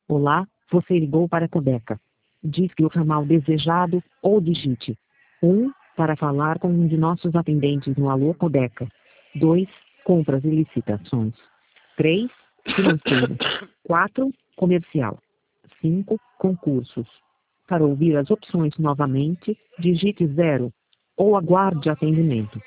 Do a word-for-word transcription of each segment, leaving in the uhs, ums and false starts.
Olá, você ligou para a Codeca. Disque o ramal desejado, ou digite um para falar com um de nossos atendentes no Alô Codeca. dois Compras e licitações. três Financeiro. quatro Comercial. cinco Concursos. Para ouvir as opções novamente, digite zero ou aguarde atendimento.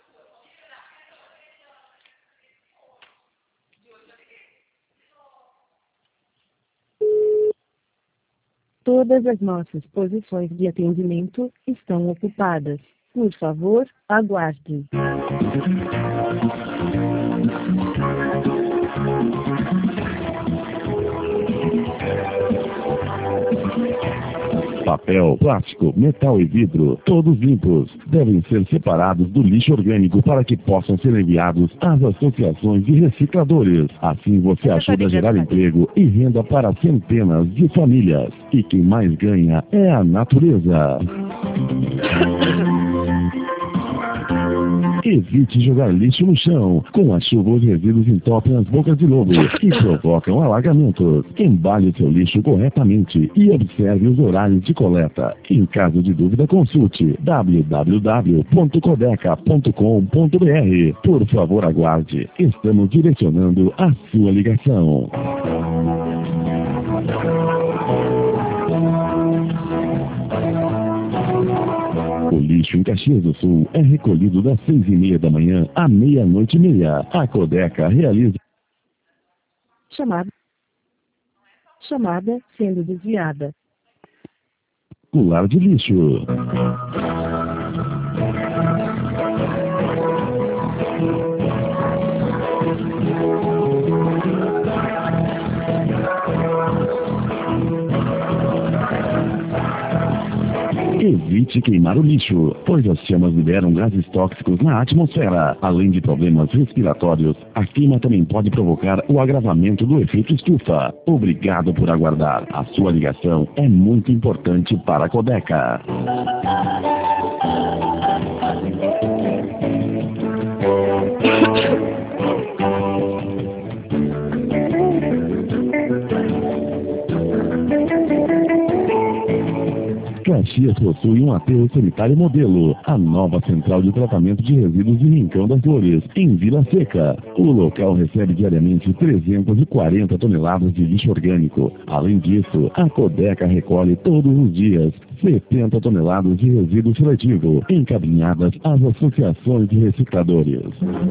Todas as nossas posições de atendimento estão ocupadas. Por favor, aguarde. Papel, plástico, metal e vidro, todos limpos, devem ser separados do lixo orgânico para que possam ser enviados às associações de recicladores. Assim você ajuda a gerar emprego e renda para centenas de famílias. E quem mais ganha é a natureza. Evite jogar lixo no chão. Com a chuva, os resíduos entopem as bocas de lobo e provocam alagamentos. Embale seu lixo corretamente e observe os horários de coleta. Em caso de dúvida, consulte w w w ponto codeca ponto com ponto b r. Por favor, aguarde. Estamos direcionando a sua ligação. O lixo em Caxias do Sul é recolhido das seis e meia da manhã à meia-noite e meia. A Codeca realiza... Chamada. Chamada sendo desviada. Pular de lixo. Evite queimar o lixo, pois as chamas liberam gases tóxicos na atmosfera. Além de problemas respiratórios, a queima também pode provocar o agravamento do efeito estufa. Obrigado por aguardar. A sua ligação é muito importante para a Codeca. Caxias possui um aterro sanitário modelo, a nova central de tratamento de resíduos de Rincão das Flores, em Vila Seca. O local recebe diariamente trezentas e quarenta toneladas de lixo orgânico. Além disso, a Codeca recolhe todos os dias setenta toneladas de resíduo seletivo, encaminhadas às associações de recicladores.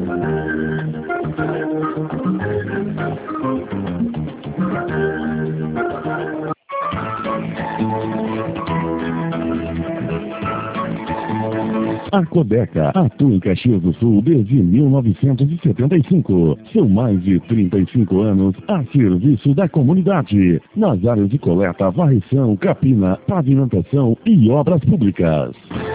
A Codeca atua em Caxias do Sul desde mil novecentos e setenta e cinco. São mais de trinta e cinco anos a serviço da comunidade, nas áreas de coleta, varrição, capina, pavimentação e obras públicas.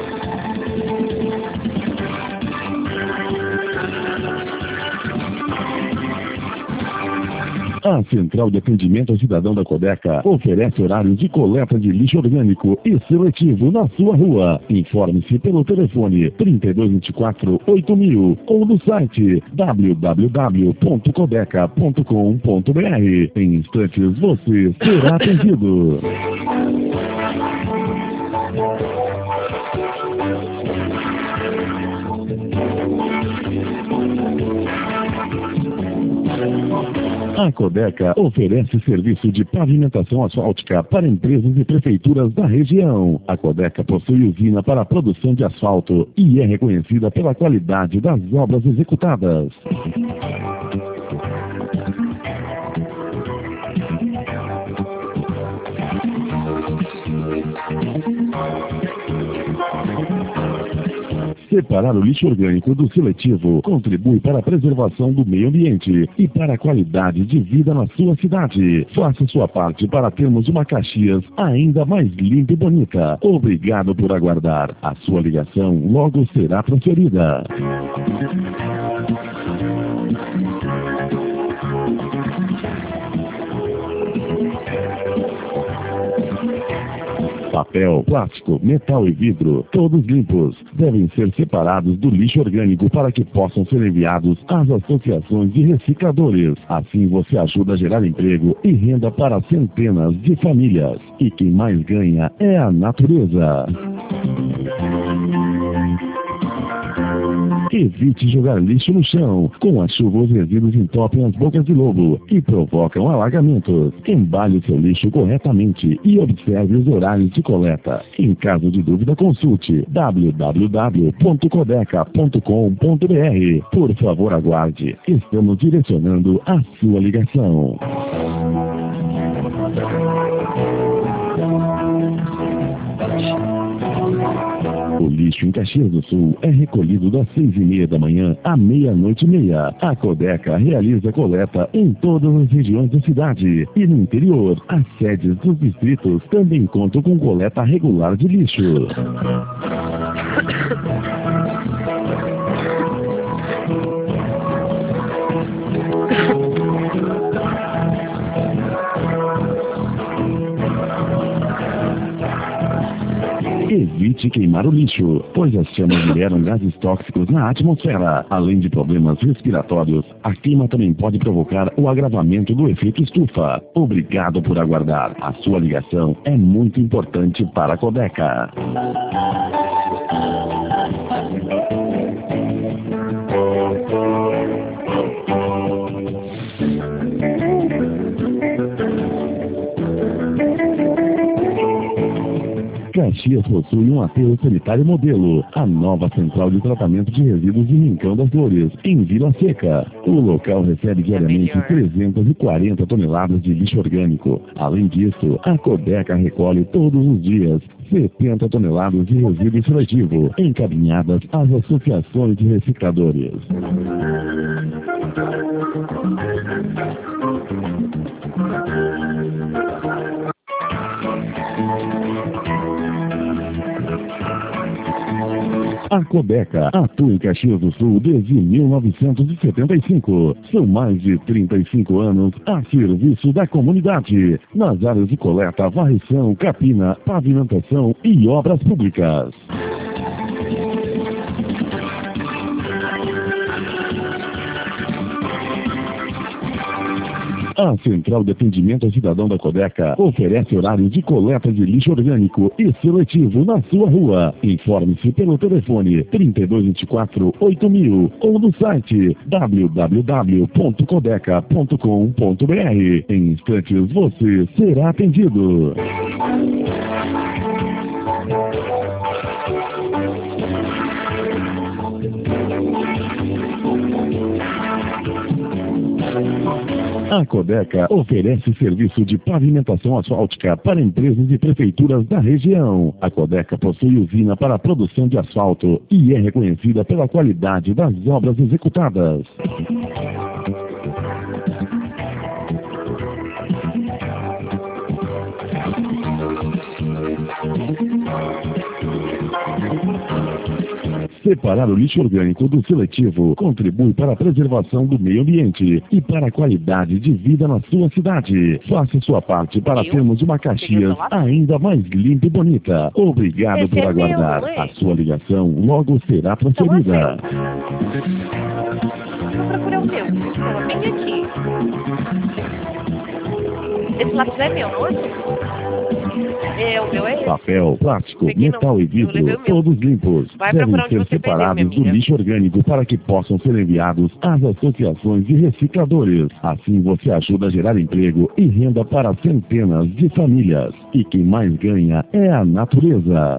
A Central de Atendimento ao Cidadão da Codeca oferece horários de coleta de lixo orgânico e seletivo na sua rua. Informe-se pelo telefone trinta e dois, vinte e quatro, oito mil ou no site w w w ponto codeca ponto com ponto b r. Em instantes você será atendido. A Codeca oferece serviço de pavimentação asfáltica para empresas e prefeituras da região. A Codeca possui usina para a produção de asfalto e é reconhecida pela qualidade das obras executadas. Separar o lixo orgânico do seletivo contribui para a preservação do meio ambiente e para a qualidade de vida na sua cidade. Faça sua parte para termos uma Caxias ainda mais limpa e bonita. Obrigado por aguardar. A sua ligação logo será transferida. Papel, plástico, metal e vidro, todos limpos, devem ser separados do lixo orgânico para que possam ser enviados às associações de recicladores. Assim você ajuda a gerar emprego e renda para centenas de famílias. E quem mais ganha é a natureza. Evite jogar lixo no chão. Com a chuva, os resíduos entopem as bocas de lobo e provocam alagamentos. Embale seu lixo corretamente e observe os horários de coleta. Em caso de dúvida, consulte w w w ponto codeca ponto com ponto b r. Por favor, aguarde. Estamos direcionando a sua ligação. O lixo em Caxias do Sul é recolhido das seis e meia da manhã à meia-noite e meia. A Codeca realiza coleta em todas as regiões da cidade. E no interior, as sedes dos distritos também contam com coleta regular de lixo. Evite queimar o lixo, pois as chamas liberam gases tóxicos na atmosfera. Além de problemas respiratórios, a queima também pode provocar o agravamento do efeito estufa. Obrigado por aguardar. A sua ligação é muito importante para a Codeca. Caxias possui um aterro sanitário modelo, a nova central de tratamento de resíduos de Rincão das Flores, em Vila Seca. O local recebe diariamente trezentas e quarenta toneladas de lixo orgânico. Além disso, a Codeca recolhe todos os dias setenta toneladas de resíduo seletivo, encaminhadas às associações de recicladores. A Codeca atua em Caxias do Sul desde mil novecentos e setenta e cinco. São mais de trinta e cinco anos a serviço da comunidade, nas áreas de coleta, varrição, capina, pavimentação e obras públicas. A Central de Atendimento ao Cidadão da Codeca oferece horário de coleta de lixo orgânico e seletivo na sua rua. Informe-se pelo telefone trinta e dois, vinte e quatro, oito mil ou no site w w w ponto codeca ponto com ponto b r. Em instantes você será atendido. A Codeca oferece serviço de pavimentação asfáltica para empresas e prefeituras da região. A Codeca possui usina para a produção de asfalto e é reconhecida pela qualidade das obras executadas. Separar o lixo orgânico do seletivo contribui para a preservação do meio ambiente e para a qualidade de vida na sua cidade. Faça sua parte para Eu? termos uma Caxias ainda mais limpa e bonita. Obrigado Esse por é aguardar. meu, A sua ligação logo será transferida. Eu procurei o meu. Estava bem aqui. Esse lápis é meu, não é? É, o meu é esse. Papel, plástico, Peguei metal não. e Eu levei vidro, o meu. todos limpos, Vai devem procurar onde ser você perdeu, separados minha do amiga. lixo orgânico para que possam ser enviados às associações de recicladores. Assim você ajuda a gerar emprego e renda para centenas de famílias. E quem mais ganha é a natureza.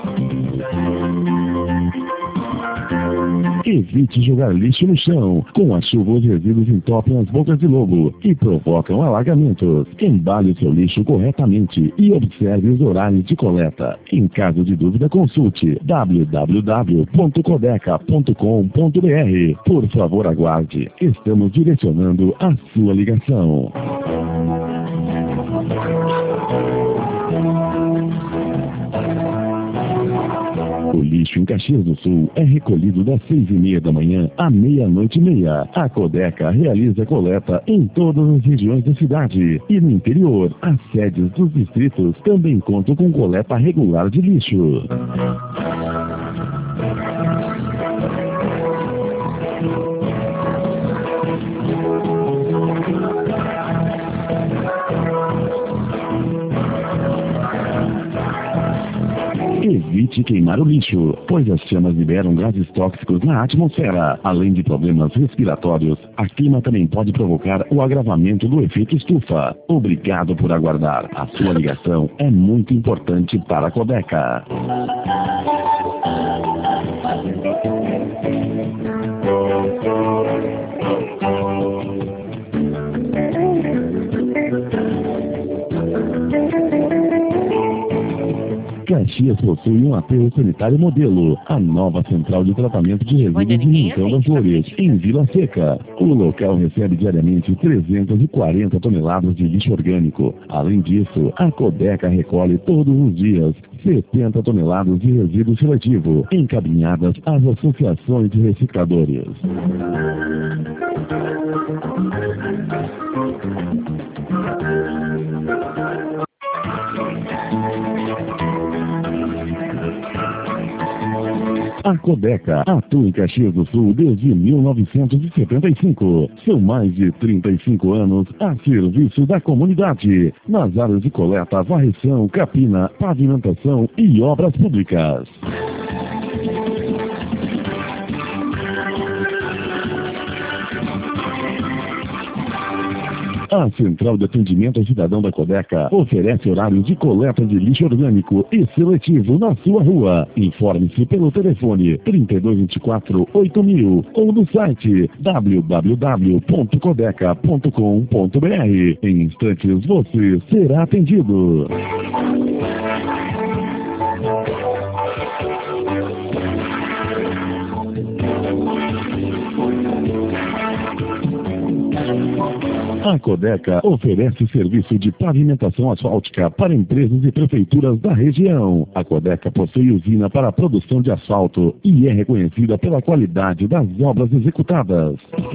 Evite jogar lixo no chão. Com a chuva, os resíduos entopem as bocas de lobo e provocam alagamentos. Embale o seu lixo corretamente e observe os horários de coleta. Em caso de dúvida, consulte w w w ponto codeca ponto com ponto b r. Por favor, aguarde. Estamos direcionando a sua ligação. O lixo em Caxias do Sul é recolhido das seis e meia da manhã à meia-noite e meia. A Codeca realiza coleta em todas as regiões da cidade e no interior. As sedes dos distritos também contam com coleta regular de lixo. Evite queimar o lixo, pois as chamas liberam gases tóxicos na atmosfera. Além de problemas respiratórios, a queima também pode provocar o agravamento do efeito estufa. Obrigado por aguardar. A sua ligação é muito importante para a Codeca. Caxias possui um aterro sanitário modelo, a nova central de tratamento de resíduos de Rincão das Flores, em Vila Seca. O local recebe diariamente trezentas e quarenta toneladas de lixo orgânico. Além disso, a Codeca recolhe todos os dias setenta toneladas de resíduo seletivo, encaminhadas às associações de recicladores. A Codeca atua em Caxias do Sul desde mil novecentos e setenta e cinco. São mais de trinta e cinco anos a serviço da comunidade, nas áreas de coleta, varrição, capina, pavimentação e obras públicas. A Central de Atendimento ao Cidadão da Codeca oferece horários de coleta de lixo orgânico e seletivo na sua rua. Informe-se pelo telefone trinta e dois vinte e quatro, oito mil ou no site w w w ponto codeca ponto com ponto b r. Em instantes você será atendido. A Codeca oferece serviço de pavimentação asfáltica para empresas e prefeituras da região. A Codeca possui usina para a produção de asfalto e é reconhecida pela qualidade das obras executadas.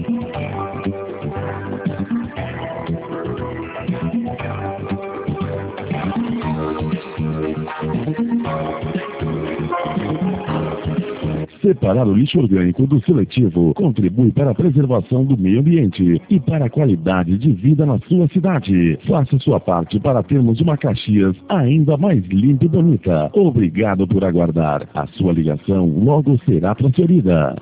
Separar o lixo orgânico do seletivo contribui para a preservação do meio ambiente e para a qualidade de vida na sua cidade. Faça sua parte para termos uma Caxias ainda mais limpa e bonita. Obrigado por aguardar. A sua ligação logo será transferida.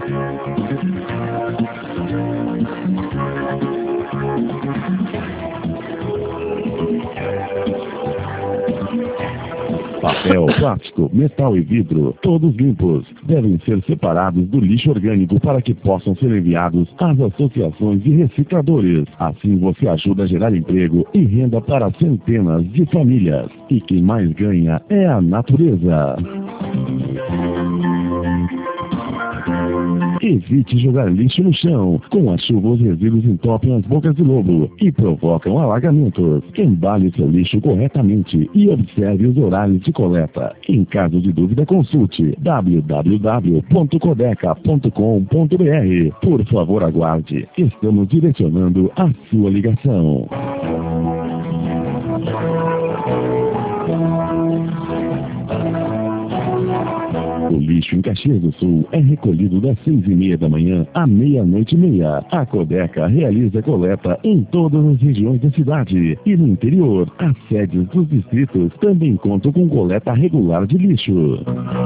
Papel, plástico, metal e vidro, todos limpos, devem ser separados do lixo orgânico para que possam ser enviados às associações de recicladores. Assim você ajuda a gerar emprego e renda para centenas de famílias. E quem mais ganha é a natureza. Evite jogar lixo no chão. Com a chuva, os resíduos entopem as bocas de lobo e provocam alagamentos. Embale seu lixo corretamente e observe os horários de coleta. Em caso de dúvida, consulte w w w ponto codeca ponto com ponto b r. Por favor, aguarde. Estamos direcionando a sua ligação. O lixo em Caxias do Sul é recolhido das seis e meia da manhã à meia-noite e meia. A Codeca realiza coleta em todas as regiões da cidade e no interior. As sedes dos distritos também contam com coleta regular de lixo.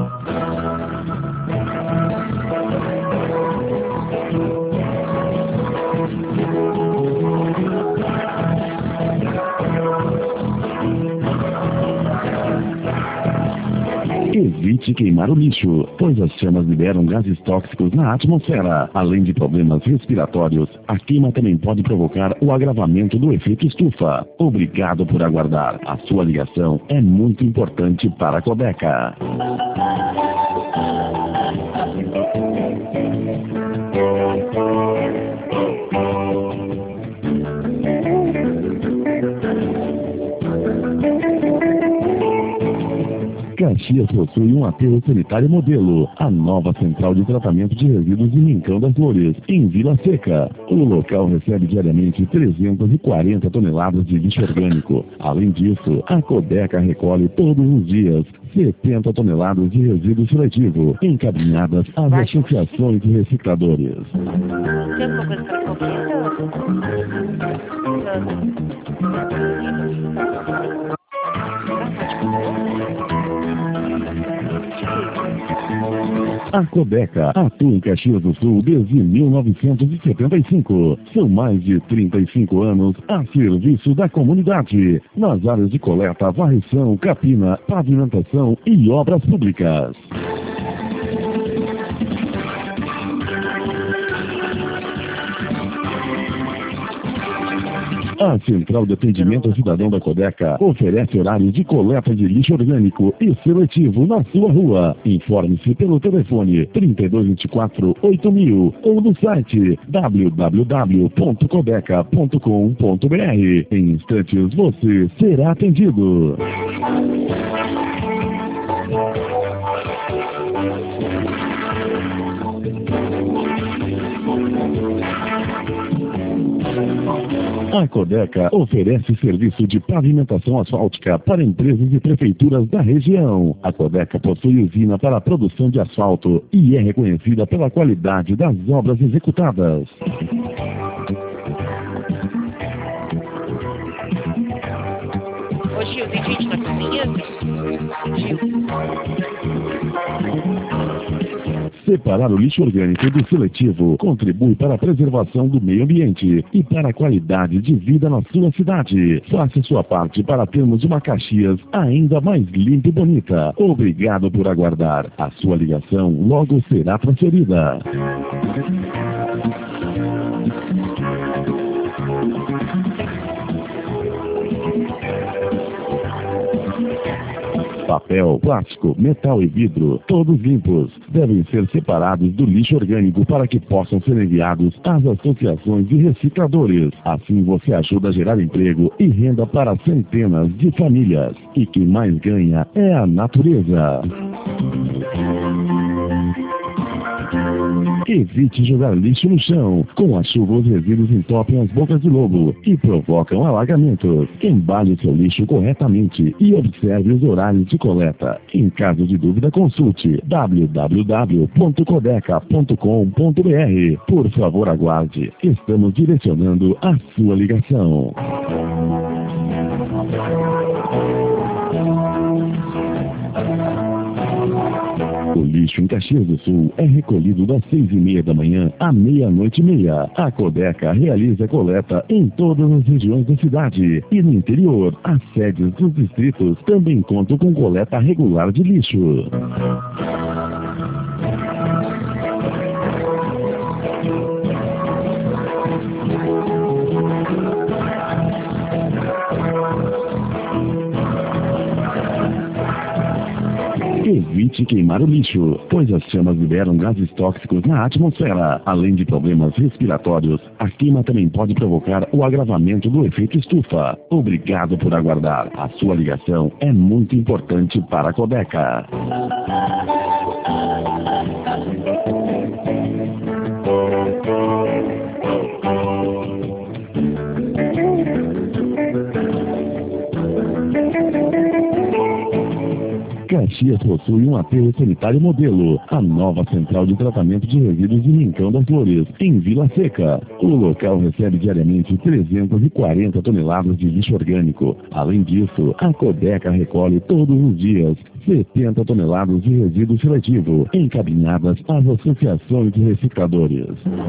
Evite queimar o lixo, pois as chamas liberam gases tóxicos na atmosfera. Além de problemas respiratórios, a queima também pode provocar o agravamento do efeito estufa. Obrigado por aguardar. A sua ligação é muito importante para a Codeca. Caxias possui um aterro sanitário modelo, a nova central de tratamento de resíduos de Rincão das Flores, em Vila Seca. O local recebe diariamente trezentas e quarenta toneladas de lixo orgânico. Além disso, a Codeca recolhe todos os dias setenta toneladas de resíduo seletivo, encaminhadas às Vai, associações de recicladores. Tem alguma coisa pra comer? A Codeca atua em Caxias do Sul desde mil novecentos e setenta e cinco. São mais de trinta e cinco anos a serviço da comunidade, nas áreas de coleta, varrição, capina, pavimentação e obras públicas. A Central de Atendimento ao Cidadão da Codeca oferece horários de coleta de lixo orgânico e seletivo na sua rua. Informe-se pelo telefone trinta e dois vinte e quatro, oito mil ou no site w w w ponto codeca ponto com ponto b r. Em instantes você será atendido. A Codeca oferece serviço de pavimentação asfáltica para empresas e prefeituras da região. A Codeca possui usina para a produção de asfalto e é reconhecida pela qualidade das obras executadas. Ô Gil, tem gente na cozinha? Gil. Separar o lixo orgânico do seletivo contribui para a preservação do meio ambiente e para a qualidade de vida na sua cidade. Faça sua parte para termos uma Caxias ainda mais limpa e bonita. Obrigado por aguardar. A sua ligação logo será transferida. Papel, plástico, metal e vidro, todos limpos, devem ser separados do lixo orgânico para que possam ser enviados às associações de recicladores. Assim você ajuda a gerar emprego e renda para centenas de famílias. E quem mais ganha é a natureza. Evite jogar lixo no chão. Com a chuva, os resíduos entopem as bocas de lobo e provocam alagamentos. Embale seu lixo corretamente e observe os horários de coleta. Em caso de dúvida, consulte w w w ponto codeca ponto com ponto b r. Por favor, aguarde. Estamos direcionando a sua ligação. O lixo em Caxias do Sul é recolhido das seis e meia da manhã à meia-noite e meia. A Codeca realiza coleta em todas as regiões da cidade e no interior. As sedes dos distritos também contam com coleta regular de lixo. Evite queimar o lixo, pois as chamas liberam gases tóxicos na atmosfera. Além de problemas respiratórios, a queima também pode provocar o agravamento do efeito estufa. Obrigado por aguardar. A sua ligação é muito importante para a Codeca. Caxias possui um aterro sanitário modelo, a nova central de tratamento de resíduos de Rincão das Flores, em Vila Seca. O local recebe diariamente trezentas e quarenta toneladas de lixo orgânico. Além disso, a Codeca recolhe todos os dias setenta toneladas de resíduo seletivo, encaminhadas às associações de recicladores.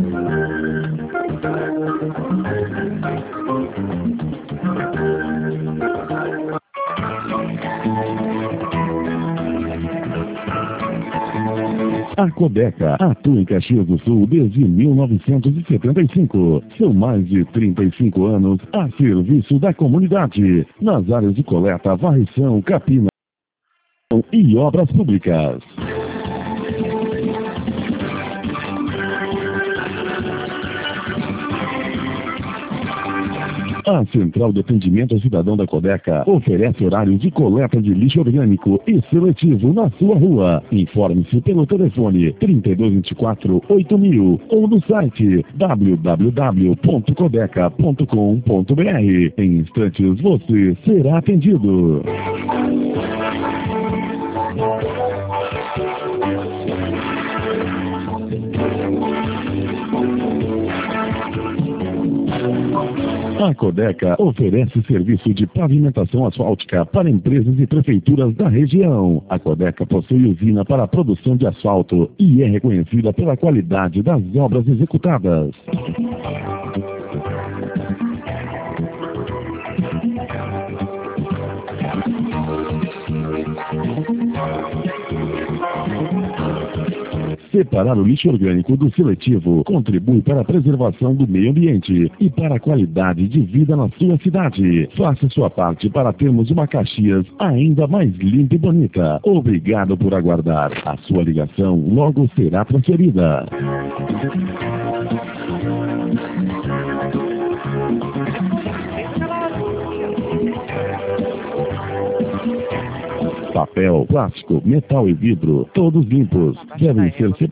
A Codeca atua em Caxias do Sul desde mil novecentos e setenta e cinco. São mais de trinta e cinco anos a serviço da comunidade, nas áreas de coleta, varrição, capina e obras públicas. A Central de Atendimento ao Cidadão da Codeca oferece horários de coleta de lixo orgânico e seletivo na sua rua. Informe-se pelo telefone trinta e dois, vinte e quatro, oito mil ou no site w w w ponto codeca ponto com ponto b r. Em instantes você será atendido. A Codeca oferece serviço de pavimentação asfáltica para empresas e prefeituras da região. A Codeca possui usina para a produção de asfalto e é reconhecida pela qualidade das obras executadas. Separar o lixo orgânico do seletivo contribui para a preservação do meio ambiente e para a qualidade de vida na sua cidade. Faça sua parte para termos uma Caxias ainda mais limpa e bonita. Obrigado por aguardar. A sua ligação logo será transferida. Papel, plástico, metal e vidro, todos limpos, devem ser separados.